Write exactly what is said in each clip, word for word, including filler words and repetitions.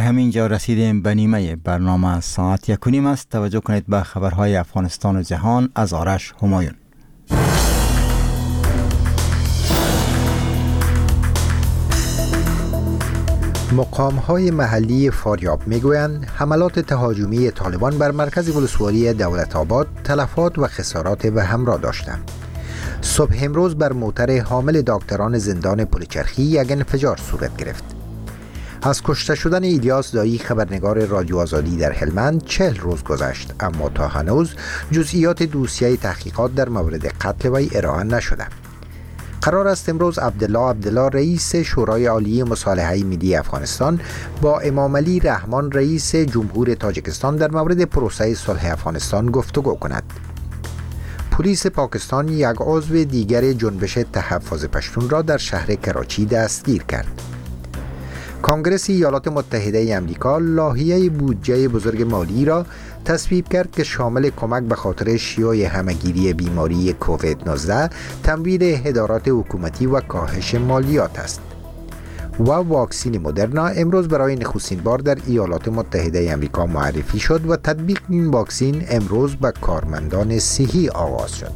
همین جا رسیدیم به نیمه برنامه. ساعت یک و نیم است. توجه کنید به خبرهای افغانستان و جهان از آرش همایون. مقام‌های محلی فاریاب میگویند حملات تهاجمی طالبان بر مرکز ولسوالی دولت آباد تلفات و خسارات به همراه داشتند. صبح امروز بر موتر حامل دکتران زندان پلچرخی یک انفجار صورت گرفت. از کشته شدن ایلیاس دایی خبرنگار رادیو آزادی در هلمند چهل روز گذشت، اما تا هنوز جزئیات دوسیه تحقیقات در مورد قتل وی ارائه نشده. قرار است امروز عبدالله عبدالله رئیس شورای عالی مصالحه ملی افغانستان با امام علی رحمان رئیس جمهور تاجیکستان در مورد پروسه صلح افغانستان گفتگو کند. پلیس پاکستان یک عضو دیگر جنبش تحفظ پشتون را در شهر کراچی دستگیر کرد. کنگره ایالات متحده امریکا لایحه بودجه بزرگ مالی را تصویب کرد که شامل کمک به خاطر شیوع همهگیری بیماری کووید نوزده، تمویل هدارات حکومتی و کاهش مالیات است. و واکسین مدرنا امروز برای نخستین بار در ایالات متحده امریکا معرفی شد و تطبیق این واکسین امروز به کارمندان صحی آغاز شد.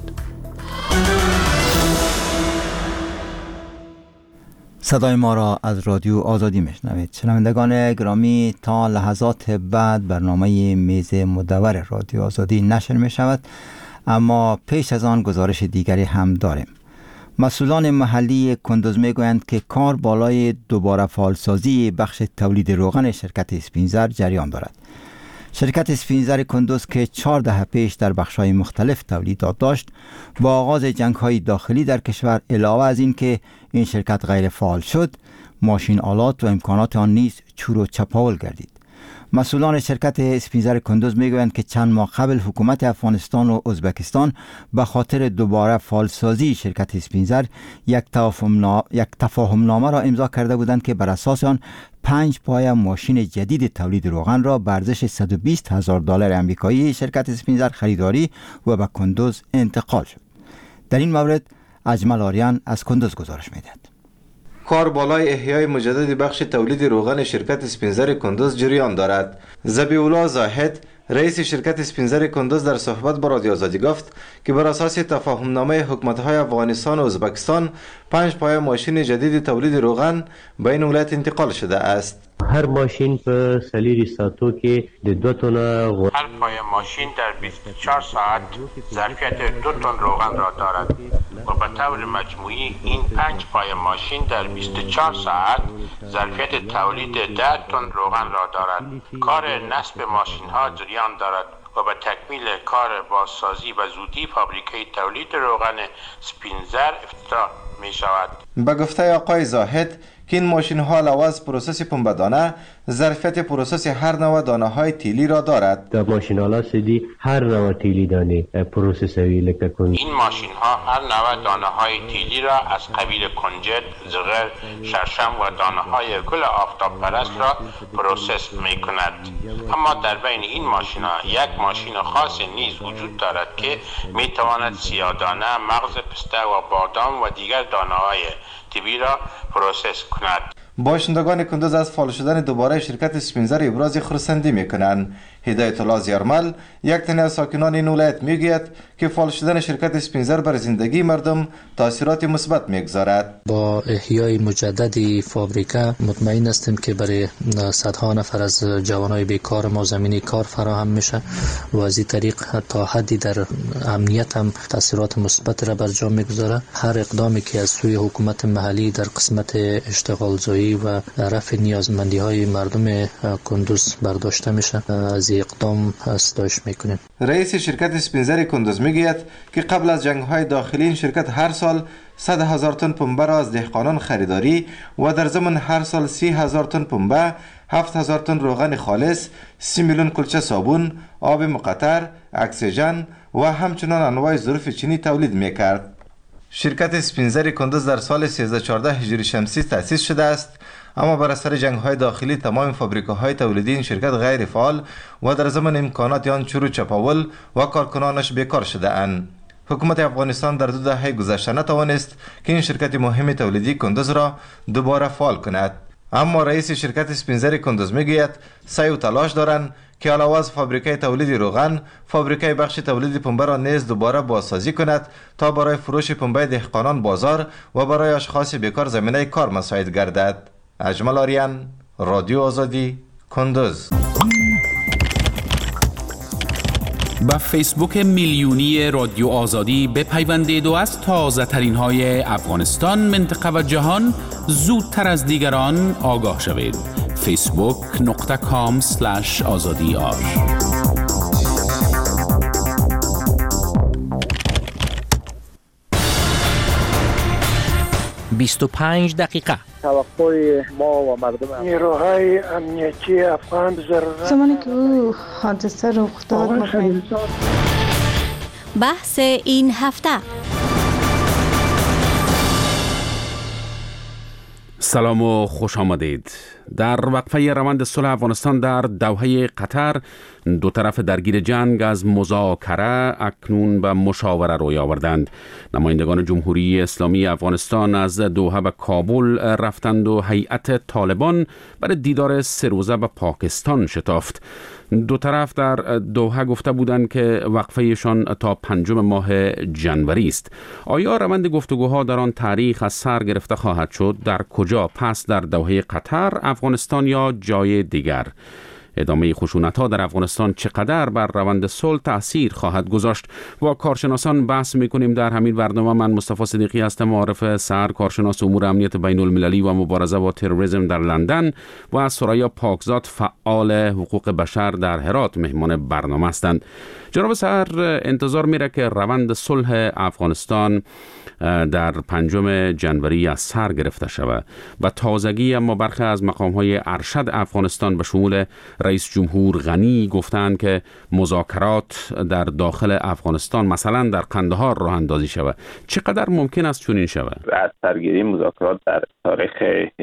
صدای ما را از رادیو آزادی میشنوید. شنوندگان گرامی، تا لحظات بعد برنامه میز مدور رادیو آزادی نشر می شود، اما پیش از آن گزارش دیگری هم داریم. مسئولان محلی کندوز می گویند که کار بالای دوباره فعالسازی بخش تولید روغن شرکت اسپینزر جریان دارد. شرکت اسپینزر کندوز که چهار دهه پیش در بخش‌های مختلف تولیدات داشت، با آغاز جنگ‌های داخلی در کشور علاوه از این که این شرکت غیر فعال شد، ماشین آلات و امکانات آن نیز چور و چپاول گردید. مسئولان شرکت اسپینزر کندوز میگویند که چند ماه قبل حکومت افغانستان و ازبکستان به خاطر دوباره فعالسازی شرکت اسپینزر یک تفاهم یک تفاهم نامه را امضا کرده بودند که بر اساس آن پنج پایه ماشین جدید تولید روغن را به ارزش صد و بیست هزار دلار آمریکایی شرکت اسپینزر خریداری و به کندوز انتقال شد. در این مورد اجمل آریان از کندوز گزارش می‌دهد. کار بالای احیای مجدد بخش تولید روغن شرکت اسپینزر کندوز جریان دارد. ذبیح‌الله زاهد رئیس شرکت اسپینزر کندوز در صحبت با رادیو آزادی گفت که بر اساس تفاهم نامه حکومت‌های افغانستان و ازبکستان پنج پایه ماشین جدید تولید روغن به این ولایت انتقال شده است. هر ماشین په سلیری ساعتو کې د دو تن غو... هر پای ماشین در بیست و چهار ساعت ظرفیت دو تن روغن را دارد و به طور مجموعی این پنج پای ماشین در بیست و چهار ساعت ظرفیت تولید ده تن روغن را دارد. کار نصب ماشین ها جریان دارد و به تکمیل کار بازسازی و زودی فابریکه تولید روغن اسپینزر افتتاح می شود. به گفته آقای زاهد که این ماشین ها علاوه از پروسس پنبه دانه ظرفیت پروسس هر نوع دانه های تیلی را دارد. در ماشین ها سدی هر نوع تیلی دانه پروسس وی کن. این ماشین ها هر نوع دانه های تیلی را از قبیل کنجد، زغر، شرشم و دانه های گل آفتاب پرست را پروسس می کند. اما در بین این ماشین ها یک ماشین خاص نیز وجود دارد که می تواند سیاه‌دانه، مغز پسته و بادام و دیگر دانه های طبی را پروسس کند. باشندگان کندوز از فعال شدن دوباره شرکت اسپینزر ابراز خرسندی میکنند. هدایت الله زیارمل یک تن از ساکنان این ولایت میگوید که فعال شدن شرکت اسپینزر بر زندگی مردم تاثیرات مثبت میگذارد. با احیای مجدد فابریکه مطمئن هستیم که برای صدها نفر از جوانای بیکار ما زمینه کار فراهم میشه و از این طریق تا حدی در امنیت هم تاثیرات مثبت را بر جا میگذاره. هر اقدامی که از سوی حکومت محلی در قسمت اشتغال زایی و رفع نیازمندی های مردم کندوز برداشته میشه، از اقدام استایش میکنیم. رئیس شرکت اسپینزر کندوز میگوید که قبل از جنگ‌های داخلی این شرکت هر سال صد هزار تن پنبه را از دهقانان خریداری و در ضمن هر سال سی هزار تن پنبه، هفت هزار تن روغن خالص، سی میلیون کلچه صابون، آب مقطر، اکسیژن و همچنان انواع ظروف چینی تولید میکرد. شرکت اسپینزر کندوز در سال سیزده چهارده هجری شمسی تأسیس شده است، اما بر اثر جنگ‌های داخلی تمام فابریکه‌های تولیدی این شرکت غیر فعال و در ضمن امکانات آن چور و چپاول و کارکنانش بیکار شده اند. حکومت افغانستان در دو دهه گذشته نتوانست که این شرکت مهم تولیدی کندوز را دوباره فعال کند. اما رئیس شرکت سپینزر کندوز میگوید سعی و تلاش دارند که علاوه از فابریکه تولید روغن، فابریکه بخش تولید پنبه را نیز دوباره بازسازی کند تا برای فروش پنبه دهقانان بازار و برای اشخاص بیکار زمینه کار مساعد گردد. اجمل آریان، رادیو آزادی، کندوز. با فیسبوک میلیونی رادیو آزادی بپیوندید و از تازه ترین های افغانستان، منطقه و جهان زودتر از دیگران آگاه شوید. فیسبوک نقطه کام سلش آزادی آر. بیست و پنج دقیقه. توقع ما و مردم نیروهای امنیتی افغان ضرورت زمانی که او حادثه رخ داد بحث این هفته. سلام و خوش آمدید. در وقفه روند صلح افغانستان در دوحه قطر، دو طرف درگیر جنگ از مذاکره اکنون به مشاوره روی آوردند. نمایندگان جمهوری اسلامی افغانستان از دوحه به کابل رفتند و هیئت طالبان برای دیدار سه روزه به پاکستان شتافت. دو طرف در دوحه گفته بودند که وقفهشان تا پنجم ماه جنوری است. آیا روند گفتگوها در آن تاریخ از سر گرفته خواهد شد؟ در کجا؟ پس در دوحه قطر، افغانستان یا جای دیگر؟ ادامه خشونت‌ها در افغانستان چقدر بر روند صلح تأثیر خواهد گذاشت؟ با کارشناسان بحث می‌کنیم در همین برنامه. من مصطفی صدیقی هستم، معارف سر، کارشناس امور امنیت بین المللی و مبارزه با تروریسم در لندن، و از سرایا پاکزاد، فعال حقوق بشر در هرات مهمان برنامه هستند. جناب سر، انتظار میره که روند صلح افغانستان در پنجم جنوری از سر گرفته شود و تازگی، اما برخی از مقام‌های ارشد افغانستان به شمول رئیس جمهور غنی گفتند که مذاکرات در داخل افغانستان، مثلا در قندهار، راه اندازی شود. چقدر ممکن است چنین شود؟ از سرگیری مذاکرات در تاریخ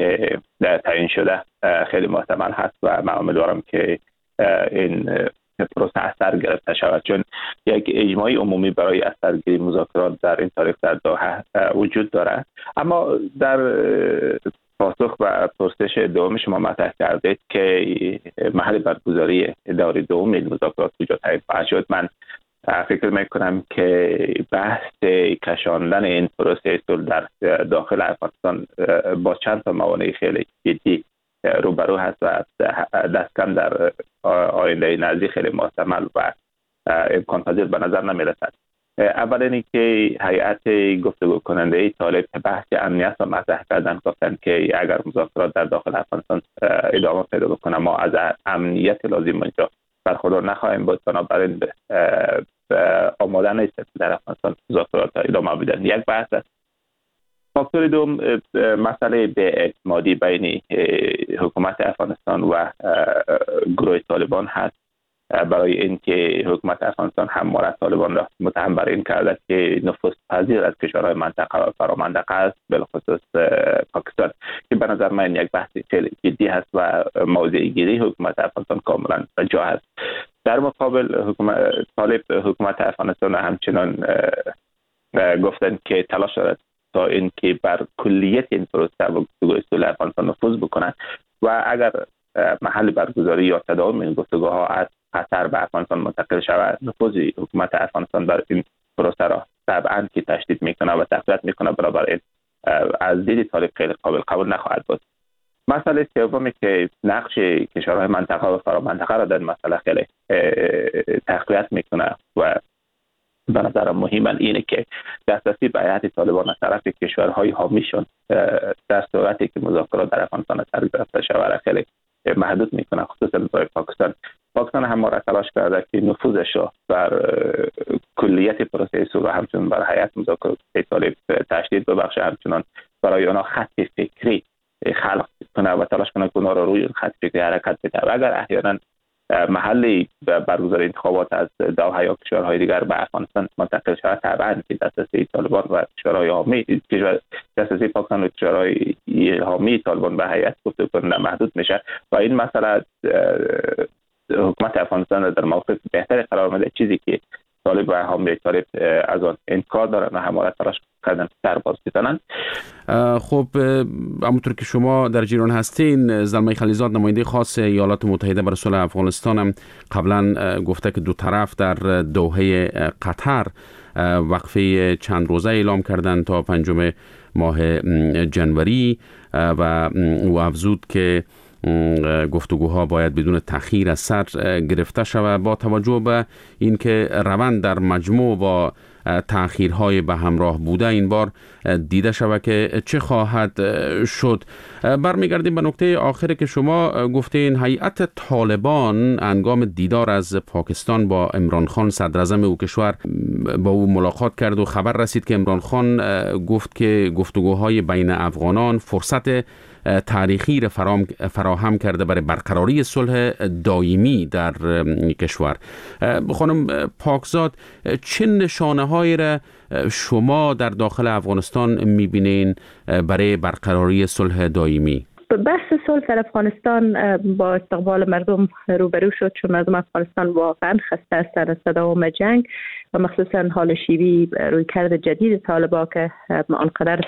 تعیین شده خیلی محتمل هست و من امیدوارم که این پروسه از سر گرفته شود، چون یک اجماعی عمومی برای از سرگیری مذاکرات در این تاریخ در دوحه وجود دارد. اما در پاسخ و پرسش دوم شما مطرح کردید که محل برگزاری دور دوم این مذاکرات کجا تعیین خواهد شد. من فکر میکنم که بحث کشاندن این پروسه صلح در داخل افغانستان با چند تا موانع خیلی جدی روبرو هست و دست کم در آینده نزدیک خیلی محتمل و امکان پذیر به نظر نمی رسد. اول اینی که هیئت گفتگو کننده طالب بحث امنیت را مطرح کردن، گفتن که اگر مذاکرات در داخل افغانستان ادامه پیدا بکنه ما از امنیت لازم اینجا برخوردار نخواهیم بود، بنابراین آماده نیست در افغانستان مذاکرات ادامه بدن. یک بحث است. فاکتور دوم مسئله بی‌اعتمادی بین حکومت افغانستان و گروه طالبان هست، برای اینکه حکومت افغانستان همواره طالبان را متهم بر این کرده که نفوذ پذیر از کشورهای منطقه و فرامنطقه است، بالخصوص پاکستان، که به نظر من یک بحث خیلی جدی هست و موضع گیری حکومت افغانستان کاملا جا هست. در مقابل حکومت طالب حکومت افغانستان همچنان گفتن که تلاش دارد تا اینکه بر کلیت این پروسه و گفتگوهای صلح افغانستان نفوذ بکنند و اگر محل برگزاری یا تداوم این گفتگوها از قطر به افغانستان منتقل شود، نفوذ حکومت افغانستان در این پروسه را طبعا که تشدید میکنه و تقویت میکنه، برابر این از دید طالب خیلی قابل قبول نخواهد بود. مسئله سومی که نقش کشورهای منطقه و فرامنطقه را در مسئله خیلی تقویت میکنه و به نظر مهماً اینه که دسترسی به هیئت طالبان از طرف کشورهای حامیشون در صورتی که مذاکرات در افغانستان سر گرفته شود خیلی محدود میکنه، خصوصا برای پاکستان. پاکستان همواره تلاش کرده که نفوذش را بر کلیت پروسه صلح همچنان بر هیئت مذاکرات طالب تشدید ببخشه، همچنان برای آنها خط فکری خلق کنه و تلاش کنه که اونها را روی خط فکری حرکت بده. اگر احیانا محلی برگزاری انتخابات از دوحه یا کشورهای دیگر به افغانستان منتقل شود، طبعا که دسترسی طالبان و کشورهای حامی دسترسی پاکستان و کشورهای حامی طالبان به هیئت گفتگو کننده محدود میشه و این مسئله حکومت افغانستان در موقف بهتری قرار میده، چیزی که طالب هم به طالب از آن انکار دارن و همه تلاش کردن سر باز بزنند. خب همونطور که شما در جریان هستین، زلمه خلیزاد نماینده خاص ایالات متحده برای صلح افغانستان هم قبلا گفته که دو طرف در دوحه قطر وقفه چند روزه اعلام کردند تا پنجم ماه جنوری و او افزود که گفتگوها باید بدون تأخیر از سر گرفته شود با توجه به اینکه روند در مجموع با تأخیرهای به همراه بوده این بار دیده شود که چه خواهد شد. برمیگردیم به نکته آخری که شما گفتین. هیئت طالبان هنگام دیدار از پاکستان با عمران خان صدر اعظم او کشور با او ملاقات کرد و خبر رسید که عمران خان گفت که گفتگوهای بین افغانان فرصت تاریخی را فراهم کرده برای برقراری صلح دائمی در کشور. خانم پاکزاد، چه نشانه هایی را شما در داخل افغانستان میبینین برای برقراری صلح دائمی؟ بحث صلح در افغانستان با استقبال مردم روبرو شد، چون مردم افغانستان واقعا خسته هستند از تداوم جنگ و مخصوصا حال شیوی رویکرد جدید طالبان که آنقدر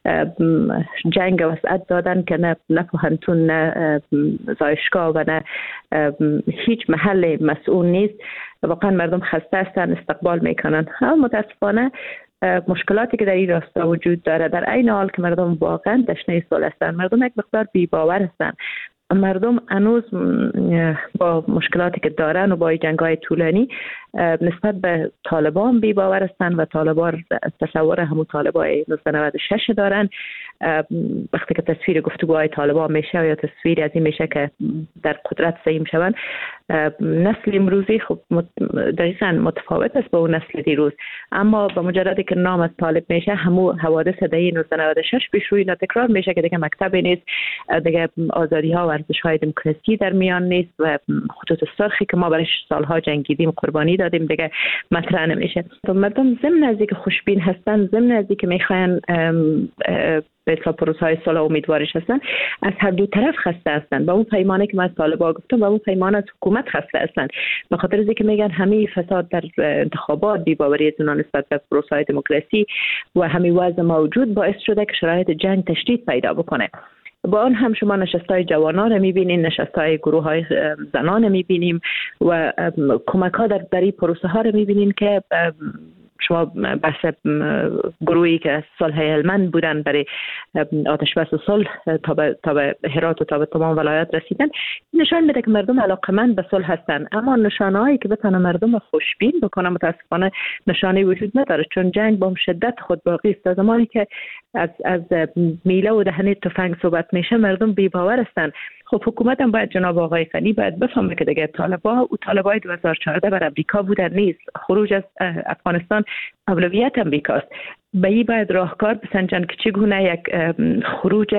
جنگ وسعت دادن که نه نه پوهنتون، نه زایشگاه و نه هیچ محل مسئول نیست. واقعا مردم خسته هستند، استقبال میکنن. اما متاسفانه مشکلاتی که در این راستا وجود داره، در عین حال که مردم واقعا تشنه صلح هستند، مردم یک مقدار بی باور هستند. مردم هنوز با مشکلاتی که دارن و با جنگ‌های طولانی نسبت به طالبان بی باور هستند و طالبان تصور همون طالبای نوزده نود و شش دارن. وقتی که تصویر گفتگوهای طالبان میشه یا تصویر از این میشه که در قدرت سیم شوند، نسل امروزی خب دقیقاً متفاوت است با اون نسل دیروز. اما با مجردی که نام از طالب میشه، همو حوادث دهه نوزده نود و شش پیش روی تکرار میشه که دیگه مکتبی نیست، دیگه آزادی ها و ارزش های دموکراسی در میان نیست و خطوط سرخی که ما برایش سالها جنگیدیم قربانی دادیم دیگه مطرح نمیشه. مردم ضمن از اینکه خوشبین هستن، ضمن از اینکه میخواین به اصطلاح پروسه‌های صلح امیدوارش هستن، از هر دو طرف خسته هستن. با اون پیمانه که من از طالبان گفتم، با اون پیمانه از حکومت خسته هستن، به خاطر اینکه میگن همه فساد در انتخابات، بی‌باوری از اونها نسبت به پروسه‌های دموکراسی و همین وضع موجود باعث شده که شرایط جنگ تشدید پیدا بکنه. با آن هم شما نشستای جوانان رو میبینین، نشستای گروه های زنان رو میبینیم و کمک ها در دری پروسه ها رو میبینین که شما بحث گروهی که صلح هلمند بودن برای آتش بس صلح تا به تا به هرات و تا به تمام ولایات رسیدن، نشان میده که مردم علاقمند به صلح هستن. اما نشانه‌هایی که بتونه مردم خوشبین بکنه متاسفانه نشانه وجود نداره، چون جنگ با شدت خود باقی است. زمانی که از از میله و دهنه تفنگ صحبت میشه، مردم بی باور هستن. خب حکومت هم باید، جناب آقای غنی باید بفهمه که دیگه طالبان و طالبای دو هزار و چهارده بر امریکا بودن نیست. خروج از افغانستان اولویت امریکاست. به این باید راهکار بسنجن که چگونه یک خروج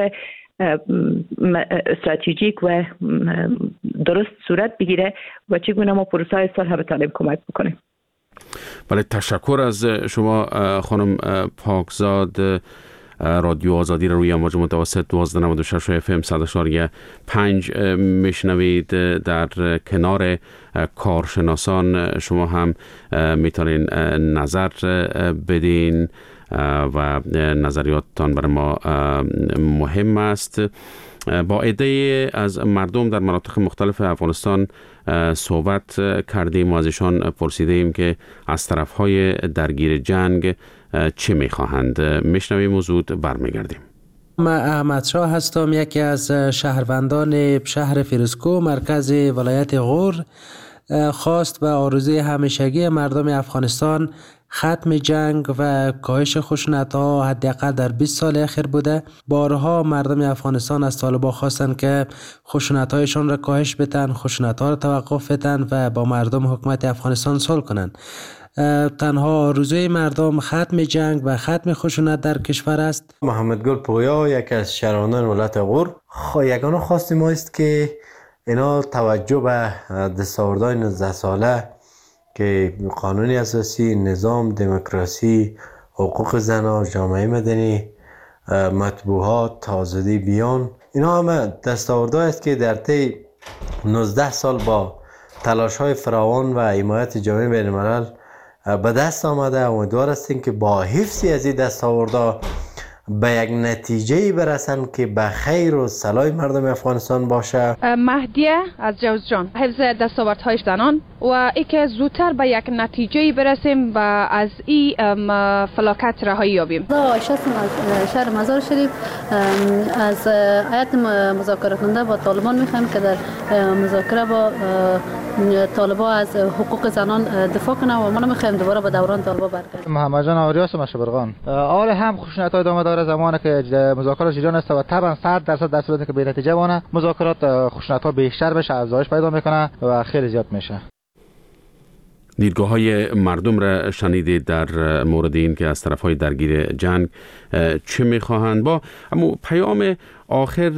استراتژیک و درست صورت بگیره و چگونه ما پروسه صلح به طالب کمک بکنیم. بله، تشکر از شما خانم پاکزاد. رادیو آزادی را روی امواج متوسط دوازده نود و شش اف ام صد و چهار ممیز پنج میشنوید. در کنار کارشناسان شما هم میتونین نظر بدین و نظریاتتان برای ما مهم است. با عده از مردم در مناطق مختلف افغانستان صحبت کردیم و از ایشان پرسیدیم که از طرفهای درگیر جنگ چه میخواهند. میشنویم و زود برمیگردیم. من احمد شاه هستم، یکی از شهروندان شهر فیروزکوه مرکز ولایت غور. خواست و آرزوی همیشگی مردم افغانستان ختم جنگ و کاهش خشونت‌ها حداقل در بیست سال اخیر بوده. بارها مردم افغانستان از طالبان خواستند که خشونت‌هایشان را کاهش بدن، خشونت‌ها را توقف بدن و با مردم حکومت افغانستان صلح کنند. تنها آرزوی مردم ختم جنگ و ختم خشونت در کشور است. محمد گل پویا، یکی از شهروندان ولایت غور. یگانه خواست ما است که اینا توجه به دستاوردهای نوزده ساله که قانون اساسی، نظام دموکراسی، حقوق زنان، جامعه مدنی، مطبوعات، آزادی بیان، اینا همه دستاوردهایی است که در طی نوزده سال با تلاش‌های فراوان و حمایت جامعه بین‌الملل به دست آمده. امیدوار هستیم که با حفظ از این دستاوردها به یک نتیجه برسن که به خیر و صلاح مردم افغانستان باشه. مهدیه از جوزجان، حفظ دستاوردهای زنان و ای که زودتر به یک نتیجه برسیم و از این فلاکت رهایی یابیم. عایشه هستم از شهر مزار شریف. از هیئت مذاکره کننده با طالبان میخوایم که در مذاکره با طالبان از حقوق زنان دفاع کنه و ما نمیخوایم دوباره به دوران طالبان برگردیم. محمد جان آریا هستم از شبرغان. اول هم خشونت های ادامه داره زمانی که مذاکرات جریان است و طبعا صد درصد در صورتی که به نتیجه بونه مذاکرات خشونت ها بیشتر بشه، افزایش پیدا میکنه و خیلی زیاد میشه. دیدگاه های مردم را شنیدید در مورد این که از طرف های درگیر جنگ چه میخواهند. با اما پیام آخر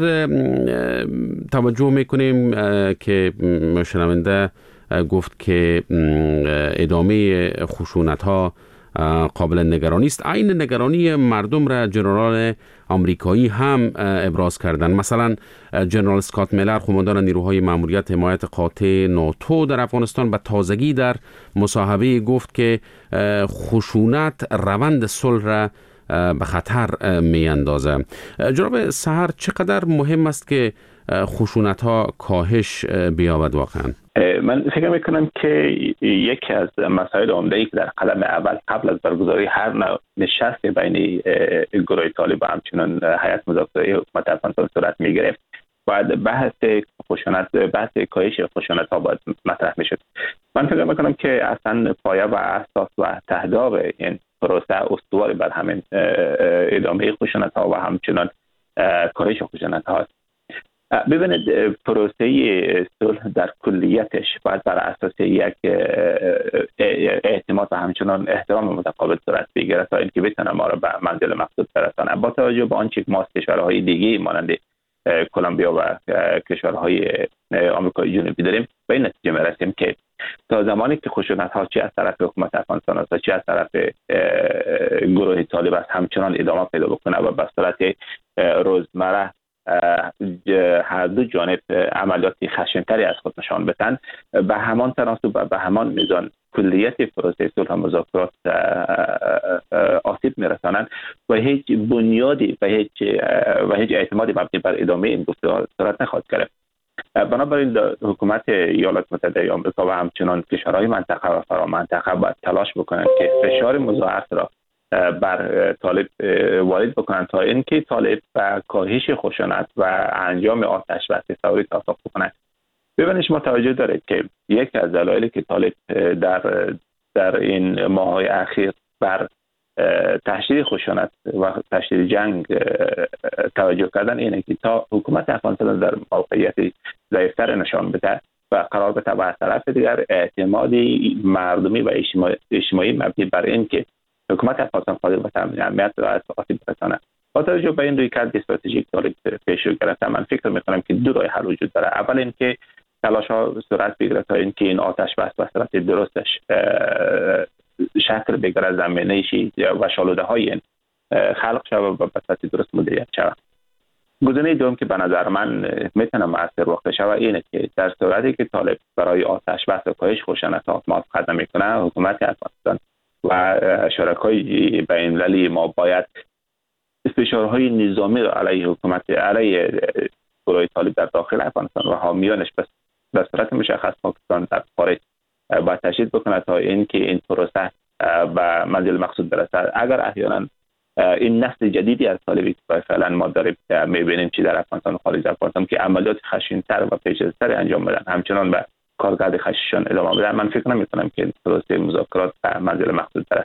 توجه میکنیم که شنونده گفت که ادامه خشونت ها قابل نگرانی است. عین نگرانی مردم را جنرال آمریکایی هم ابراز کردند. مثلا جنرال اسکات میلر، قماندان نیروهای ماموریت حمایت قاطع ناتو در افغانستان، به تازگی در مصاحبه گفت که خشونت روند صلح را به خطر می اندازه. جناب سحر، چقدر مهم است که خشونت ها کاهش بیابد واقعا؟ من فکر میکنم که یکی از مسائل عمده‌ای که در قدم اول قبل از برگزاری هر نوع نشست بین گروه طالب و همچنین هیئت مذاکره حکومت افغانستان صورت میگرفت، باید بحث خشونت، بحث کاهش خشونت ها باید مطرح میشد. من فکر میکنم که اصلا پایه و اساس و تهداب این پروسه استوار بر همین ادامه خشونت ها و همچنین کاهش خشونت ها است. ببینید، پروسه صلح در کلیتش باید بر اساس یک اعتماد و همچنان احترام متقابل صورت بگیرد تا اینکه بتونه ما را به منزل مقصود برسانه. با توجه به آنچه که ما از کشورهای دیگه مانند کلمبیا و کشورهای آمریکای جنوبی داریم، به این نتیجه میرسیم که تا زمانی که خشونت ها چه از طرف حکومت افغانستان است چه از طرف گروه طالب است همچنان ادامه پیدا بکنه و به صورت روزمره هر دو جانب عملیاتی خشن‌تری از خود نشان بدن، به همان تناسب و به همان میزان کلیت پروسه صلح و مذاکرات آسیب میرسانند و هیچ بنیادی و هیچ و هیچ اعتمادی مبنی بر ادامه این گفتگوها صورت نخواهد گرفت. بنابراین حکومت ایالات متحده آمریکا و همچنان کشورهای منطقه و فرامنطقه باید تلاش بکنند که فشار مضاعف را بر طالب وارد بکنند تا اینکه طالب و کاهش خشونت و انجام آتش بس فوری توافق بکنند. ببینید، شما توجه دارید که یکی از دلایلی که طالب در در این ماه‌های اخیر بر تشدید خشونت و تشدید جنگ توجه کردن اینه که تا حکومت افغانستان در موقعیت ضعیف‌تر نشان بده و قرار بده و از طرف دیگر اعتمادی مردمی و اجتماعی مبنی بر این که حکومت افغانستان قادر به تامین امنیت و از آسیب برسانه. با توجه به این رویکرد استراتژیک طالب پیش رو گرفته، من فکر میکنم که دو راه حل وجود داره. اول اینکه تلاش‌ها صورت بگیره تا اینکه این آتش بس به صورت درستش شکل بگیره، زمینه‌ای و شالوده‌های خلق شود و به صورت درست مدیریت شود. گزینه دوم که به نظر من میتونه مؤثر واقع شود اینه که در صورتی که طالب برای آتش بس و کاهش خشونت موافقت نمیکنه، حکومت افغانستان و شرکای بین‌المللی ما باید فشارهای نظامی را علیه حکومت علیه گروه طالب در داخل افغانستان و حامیانش به صورت مشخص پاکستان در خارج باید تشدید بکنه تا اینکه این پروسه به منزل مقصود برسد. اگر احیانا این نسل جدیدی از طالبی که فعلا ما داریم میبینیم چی در افغانستان و خارج افغانستان که عملیات خشن‌تر و پیچیده‌تر انجام بدن، همچنان به کارکرد خشنشان ادامه بدن، من فکر نمی‌کنم که پروسه مذاکرات به منزل مقصود برسد.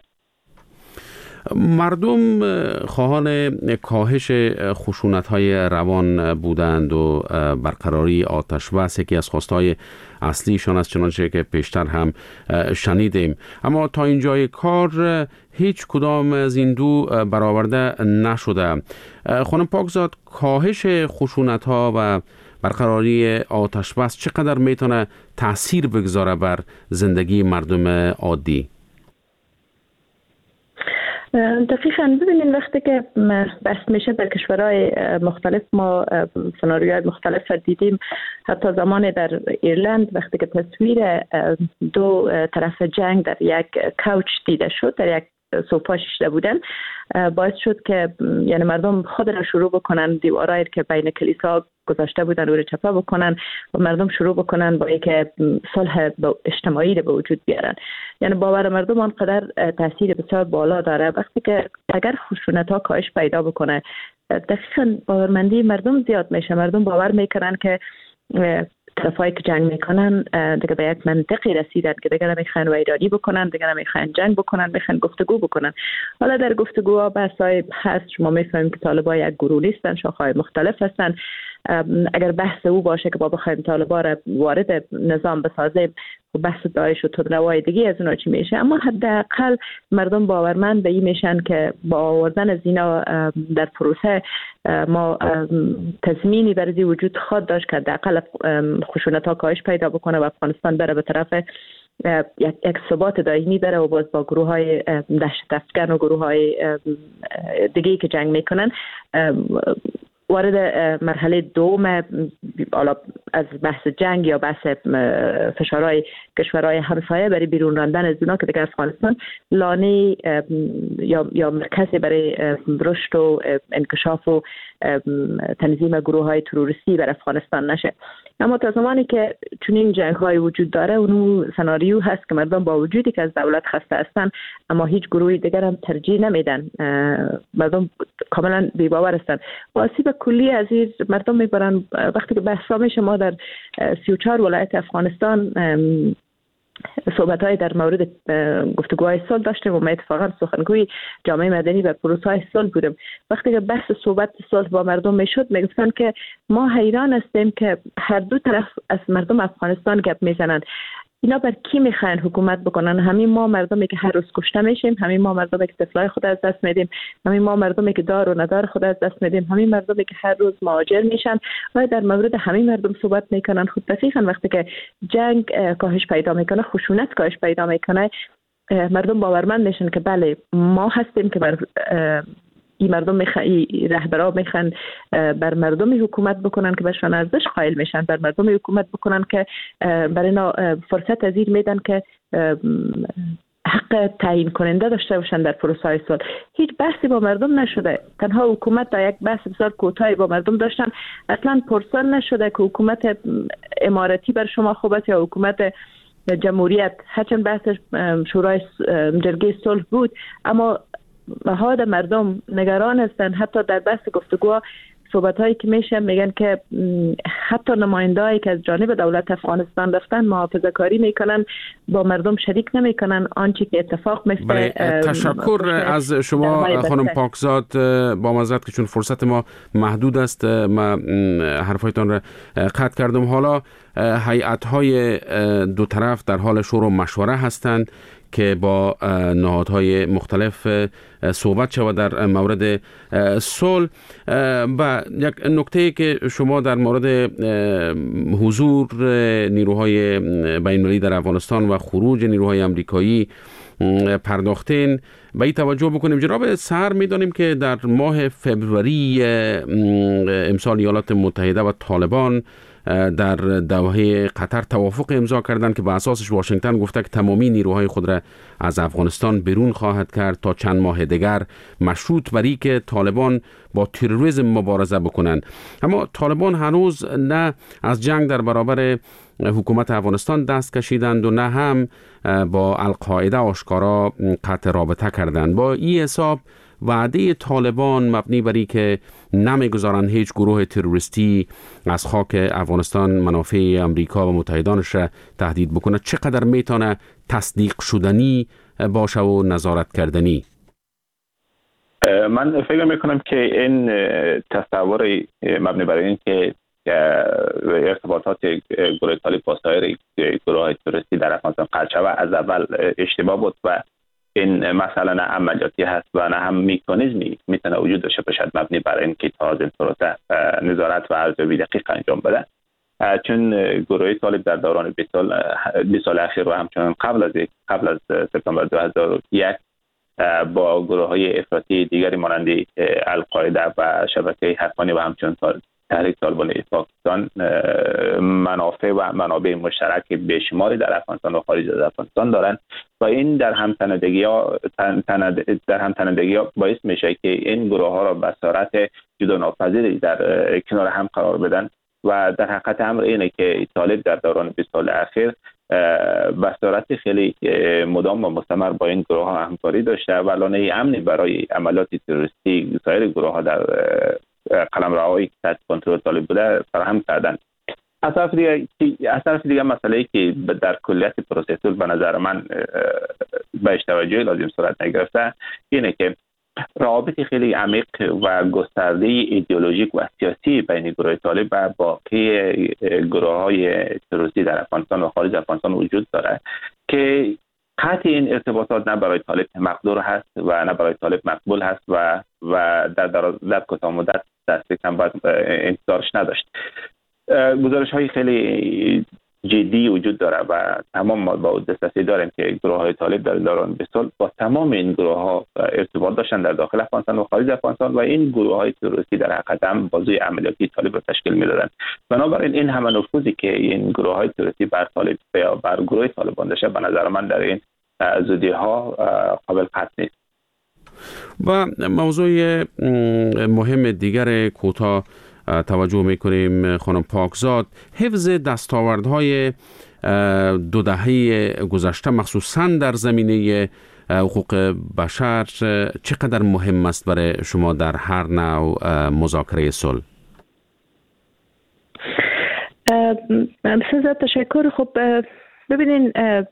مردم خواهان کاهش خشونت‌های روان بودند و برقراری آتش بس یکی از خواستهای اصلیشان است، چنانچه که پیشتر هم شنیدیم. اما تا اینجای کار هیچ کدام از این دو برآورده نشده. خانم پاکزاد، کاهش خشونت‌ها و برقراری آتش بس چقدر میتونه تأثیر بگذاره بر زندگی مردم عادی؟ دقیقاً ببینید وقتی که بحث میشه در کشورهای مختلف ما سناریوهای مختلف دیدیم. حتی زمان در ایرلند وقتی که تصویر دو طرف جنگ در یک کوچ دیده شد، در یک سوفا شیشته بودن، باعث شد که یعنی مردم خود را شروع بکنن دیوارایی که بین کلیسا گذاشته بودن رو چپه بکنن و مردم شروع بکنن با اینکه صلح اجتماعی رو به وجود بیارن. یعنی باور مردم آنقدر تاثیر بسیار بالا داره. وقتی که اگر خشونت ها کاهش پیدا بکنه، دقیقاً باورمندی مردم زیاد میشه. مردم باور میکنن که طرفایی که جنگ میکنن دیگه به یک منطقی رسیدن که دیگه نمیخوان ویرانی بکنن، دیگه نمیخوان جنگ بکنن، میخوان گفتگو بکنن. حالا در گفتگوها بحثای هست، شما میفهمید که طالبان یک گروه نیستن، شاخه‌های مختلف هستن. اگر بحث او باشه که با بخوایم طالبان را وارد نظام بسازیم، بحث داعش و تندروای دیگه از اونها چی میشه. اما حداقل مردم باورمند به این میشن که با آوردن از اینا در پروسه ما تضمینی برای وجود خواهد داشت که حداقل خشونت ها کاهش پیدا بکنه و افغانستان بره به طرف یک یک ثبات دائمی بره و باز با گروه های دهشت افکن و گروه های دیگه که جنگ میکنن وارد مرحله دوم از بحث جنگ یا بحث فشارهای کشورهای همسایه برای بیرون راندن از اونا که دیگه افغانستان لانه یا یا مرکزی برای رشد و انکشاف و تنظیم گروه های تروریستی بر افغانستان نشه. اما تا زمانی که چنین جنگ های وجود داره، اون سناریو هست که مردم با وجودی که از دولت خسته هستن اما هیچ گروهی دیگر هم ترجیح نمیدن، مردم کاملا بی‌باور هستن. آسیب کلی از این مردم میبرن. وقتی که بحثا میشه، ما در سی و چهار ولایت افغانستان صحبت‌های در مورد گفتگوهای صلح داشتیم و ما اتفاقا سخنگوی جامعه مدنی و پروسه‌های صلح بودیم. وقتی که بحث صحبت صلح با مردم میشد، میگفتن که ما حیران هستیم که هر دو طرف از مردم افغانستان گپ میزنن. اینا بر کی میخواین حکومت بکنن؟ همین ما مردمی که هر روز کشته میشیم، همین ما مردمی که طفلای خود از دست میدیم، همین ما مردمی که دار و ندار خود از دست میدیم، همین مردمی که هر روز مهاجر میشن و در مورد همین مردم صحبت میکنن. خود دقیقاً وقتی که جنگ کاهش پیدا میکنه، خشونت کاهش پیدا میکنه، مردم باورمند میشن که بله ما هستیم که بر این مردم میخوان، رهبرا میخوان بر مردمی حکومت بکنن که بهشان ارزش قائل میشن، بر مردمی حکومت بکنن که برای اینا فرصت ازیر میدن که حق تعیین کننده داشته باشن در پروسه صلح. هیچ بحثی با مردم نشده. تنها حکومت تا یک بحث بسیار کوتاهی با مردم داشتن. اصلا پرسان نشده که حکومت امارتی بر شما خوب است یا حکومت جمهوریت. هرچند بحث شورای جرگه صلح بود، اما نهاد مردم نگران هستن. حتی در بحث گفتگوها صحبت هایی که میشه میگن که حتی نمایندهایی که از جانب دولت افغانستان رفتن محافظه کاری میکنن، با مردم شریک نمیکنن آنچه که اتفاق میفته. بله، تشکر از شما خانم پاکزاد. با معذرت که چون فرصت ما محدود است ما حرفایتان را قطع کردم. حالا هیئت های دو طرف در حال شور و مشوره هستند که با نهادهای مختلف صحبت شود در مورد صلح. و یک نکته که شما در مورد حضور نیروهای بین‌المللی در افغانستان و خروج نیروهای امریکایی پرداختین، به این توجه بکنیم. جناب سر میدانیم که در ماه فوریه امسال ایالات متحده و طالبان در دوحه قطر توافق امضا کردند که به اساسش واشنگتن گفته که تمامی نیروهای خود را از افغانستان بیرون خواهد کرد تا چند ماه دیگر، مشروط بری که طالبان با تروریسم مبارزه بکنند. اما طالبان هنوز نه از جنگ در برابر حکومت افغانستان دست کشیدند و نه هم با القاعده آشکارا قطع رابطه کردند. با این حساب وعده طالبان مبنی بر این که نمیگذارند هیچ گروه تروریستی از خاک افغانستان منافع امریکا و متحدانش را تهدید بکنه، چقدر میتونه تصدیق شدنی باشه و نظارت کردنی؟ من فکر میکنم که این تصور مبنی بر این که ارتباطات گروه طالب با سایر گروه تروریستی در افغانستان قطع شود از اول اشتباه بود و این مسئله نه عملیاتی هست و نه هم میکانیزمی میتونه وجود داشته باشد مبنی بر این که تا از این پروسه نظارت و ارزیابی دقیق انجام بده. چون گروه طالب در دوران بیست سال بیست سال اخیر و همچنان قبل از قبل از سپتامبر دو هزار و یک با گروه های افراطی دیگری مانند القاعده و شبکه حقانی و همچنین تحریک طالبان پاکستان منافع و منابع مشترک بیشماری در افغانستان و خارج از افغانستان دارند و این در همتنیدگی ها در همتنیدگی ها باعث میشه که این گروه ها را به صورت جدا ناپذیری در کنار هم قرار بدن و در حقیقت امر اینه که طالب در دوران بیست سال اخیر به صورت خیلی مدام و مستمر با این گروه ها همکاری داشته و لانه امنی برای عملیات تروریستی سایر گروه ها در قلمروهایی که تحت کنترل طالب بوده فراهم کردن. از طرف دیگه از طرف دیگه مسئله که در کلیت پروسه صلح به نظر من بهش توجه لازم صورت نگرفته اینه که روابط خیلی عمیق و گسترده ایدئولوژیک و سیاسی بین گروه طالب و باقی گروه های تروریستی در افغانستان و خارج افغانستان وجود داره که قطع این ارتباطات نه برای طالب مقدور هست و نه برای طالب مقبول هست و و در در کوتاه مدت دست کم باید انتظارش نداشت. گزارش های خیلی جدی وجود داره و تمام ما با دسترسی داریم که گروه های طالب در دوران بیست سال با تمام این گروه ها ارتباط داشتن در داخل افغانستان و خارج افغانستان و این گروه های تروریستی در حقیقت هم بازوی عملیاتی طالب را تشکیل میدادن. بنابراین این همه نفوذی که این گروه های تروریستی بر طالب یا بر گروه طالبان داشته به نظر من در این زودی ها قابل قطع نیست. و موضوع مهم دیگر کوتاه توجه میکنیم خانم پاکزاد، حفظ دستاوردهای دو دهه گذشته مخصوصا در زمینه حقوق بشر چقدر مهم است برای شما در هر نوع مذاکره صلح؟ بسیار تشکر. خب ببینین،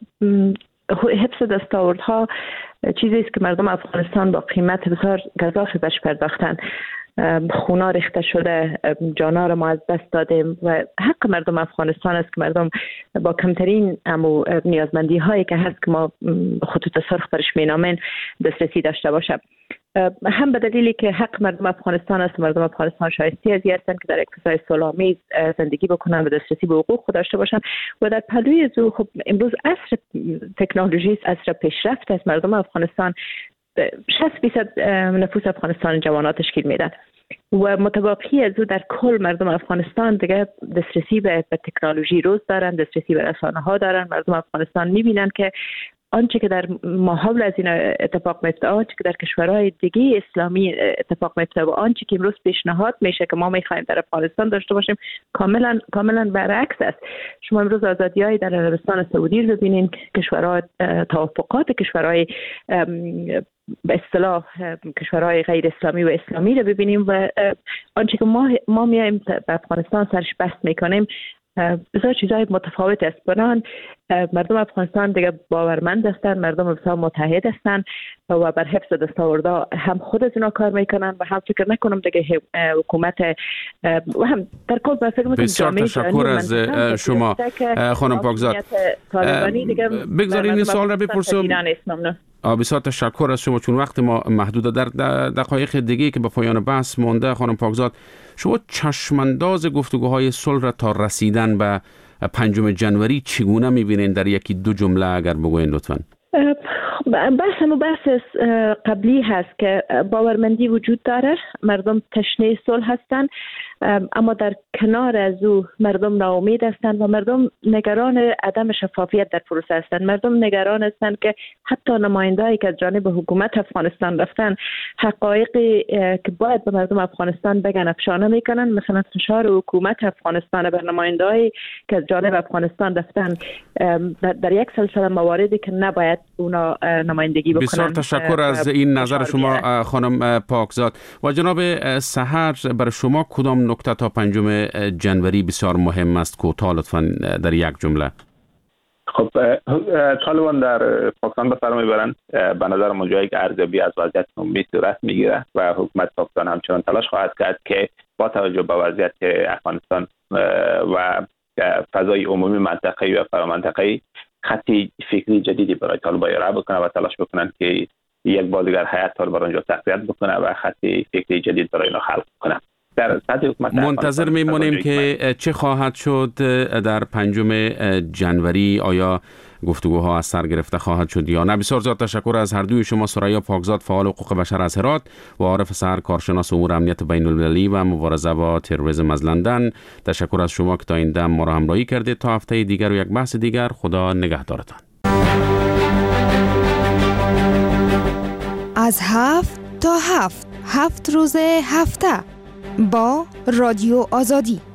حفظ دستاوردها چیزی است که مردم افغانستان با قیمت بسیار گزافی بهش پرداختن. خونا ریخته شده، جانا را ما از دست دادیم و حق مردم افغانستان است که مردم با کمترین امو نیازمندی هایی که هست که ما خطوط سرخ برش مینامین دسترسی داشته باشه. هم به دلیلی که حق مردم افغانستان است، مردم افغانستان شایسته از هستند که در یک فضای صلح‌آمیز زندگی بکنن و دسترسی به حقوق خود داشته باشند و در پلوی از او خب امروز عصر تکنولوژی است، عصر پیشرفت است. مردم افغانستان شصت درصد نفوس افغانستان جوانان تشکیل میدن و متباقی از او در کل مردم افغانستان دیگه دسترسی به تکنولوژی روز دارن، دسترسی به رسانه ها دارن. مردم افغانستان میبینن که آنچه که در ماحول از این اتفاق میفته، آنچه که در کشورهای دیگه اسلامی اتفاق میفته و آنچه که امروز پیشنهاد میشه که ما میخوایم در افغانستان داشته باشیم کاملا کاملا برعکس است. شما امروز آزادی‌های در عربستان سعودی رو ببینید، کشورهای توافقات کشورهای به اصطلاح کشورهای غیر اسلامی و اسلامی رو ببینیم و آنچه که ما ما میایم به افغانستان سرش بحث میکنیم بسیار چیزهای متفاوت است. بنان مردم افغانستان دیگه باورمند هستند، مردم بسیار متحد هستند و بر حفظ دستاوردها هم خود از اینا کار میکنن و هم فکر نکنم دیگه حکومت و هم در کل به فکر میکنم. بسیار تشکر از شما خانم پاکزاد. بگذارین این سوال را بپرسم. بسیار تشکر از شما چون وقت ما محدوده. در دقایق دیگه که به پایان بحث مونده خانم پاکزاد، شما چشمانداز گفتگوهای صلح را تا رسیدن به پنجم جنوری چگونه میبینین؟ در یکی دو جمله اگر بگوین لطفاً. بحث همون بحث قبلی هست که باورمندی وجود داره، مردم تشنه صلح هستند، اما در کنار از او مردم ناامید هستند و مردم نگران عدم شفافیت در پروسه هستند. مردم نگران هستند که حتی نمایندهایی که از جانب حکومت افغانستان رفتن حقایقی که باید به مردم افغانستان بگن افشا نمیکنن. مثلا فشار حکومت افغانستان بر نمایندهایی که از جانب افغانستان رفتن در, در یک سلسله مواردی که نباید اونا نمایندگی بکنن. بسیار تشکر از این نظر شما خانم پاکزاد. و جناب سحر، برای شما کدام نکته تا پنجم جنوری بسیار مهم است؟ کوتاه لطفاً در یک جمله. خب طالبان در پاکستان به سر میبرند. به نظر من جایی که ارزیابی از وضعیت عمومی صورت میگیره و حکومت پاکستان همچنان تلاش خواهد کرد که با توجه به وضعیت افغانستان و فضای عمومی منطقه‌ای و فرامنطقه‌ای خطی فکری جدیدی برای طالبان ارائه بکنه و تلاش بکنن که یک بار دیگر حیات طالبان اونجا تقویت بکنه و خطی فکری جدید برای اینا خلق کنه. در سطح حکومت منتظر میمونیم که چه خواهد شد در پنجم جنوری. آیا گفتگوها از سر گرفته خواهد شد یا نه؟ بسیار زیاد تشکر از هر دوی شما، ثریا پاکزاد فعال حقوق بشر از هرات و عارف سحر کارشناس امور امنیت بین المللی و مبارزه با تروریسم از لندن. تشکر از شما که تا این دم ما را همراهی کردید. تا هفته دیگر و یک بحث دیگر، خدا نگهدارتان. از هفت تا هفت هفت روز هفته با رادیو آزادی.